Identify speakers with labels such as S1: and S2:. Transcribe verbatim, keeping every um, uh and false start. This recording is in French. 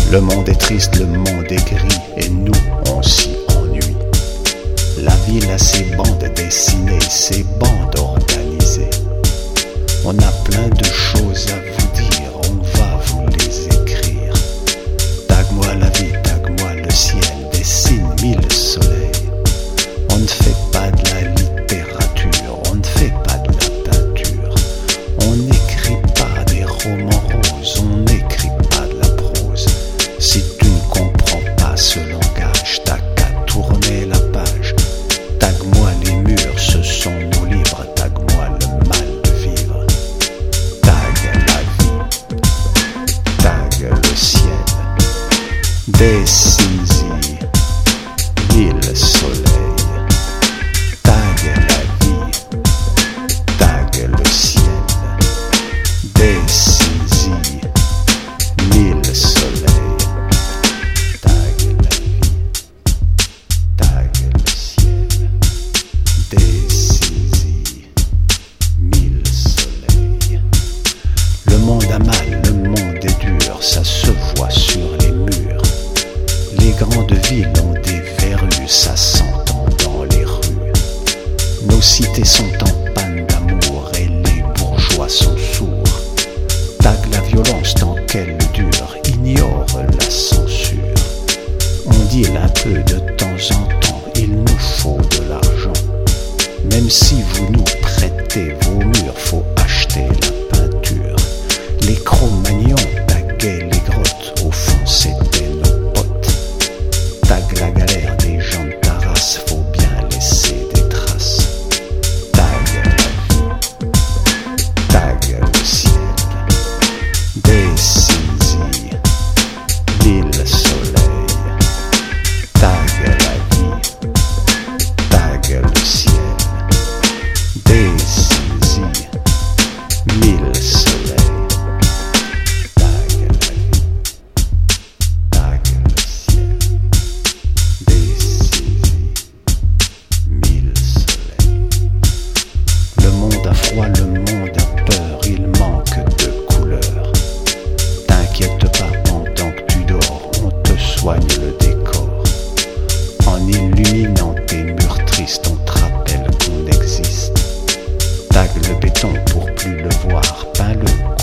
S1: Le monde est triste, le monde est gris, et nous, on s'y ennuie. La ville a ses bandes dessinées, ses bandes organisées. On a plein de choses à vous dire, on va vous les écrire. Tague-moi la vie, tague-moi le ciel, dessine mille soleils. On ne fait pas de la littérature, on ne fait pas de la peinture. On n'écrit pas des romans roses, on n'écrit pas de la prose. Si tu ne comprends pas ce langage, t'as qu'à tourner la page. Tague-moi les murs, ce sont nos livres, tague-moi le mal de vivre. Tague la vie, tague le ciel, dessine-y mille soleils. Tague la vie, tague le ciel, dessine-y mille soleils. Tague la vie, tague le ciel, dessine-y mille soleils. Le monde a mal, le monde est dur, ça se voit sur les murs. Les grandes villes ont des verrues, ça s'entend dans les rues. Nos cités sont en panne d'amour et les bourgeois sont sourds. Tague la violence tant qu'elle dure, ignore la censure. On dit un peu de temps en temps, il nous faut de l'argent. Même si vous nous prêtez vos murs, faut acheter la peinture. Les Cro-Magnons taguaient les grottes, au fond c'était nos potes. Tague la galère des gens de ta race, faut bien laisser des traces. Tague la vie, tague le ciel, dessine-y mille soleils. Tague la vie, tague le ciel, dessine-y mille soleils. Tague la vie, tague le ciel, dessine-y mille soleils. Le monde a froid, le monde a peur, il manque de couleurs. T'inquiète pas pendant que tu dors, on te soigne le décor. En illuminant tes murs tristes, on te rappelle qu'on existe. Tague le béton pour plus le voir, peins-le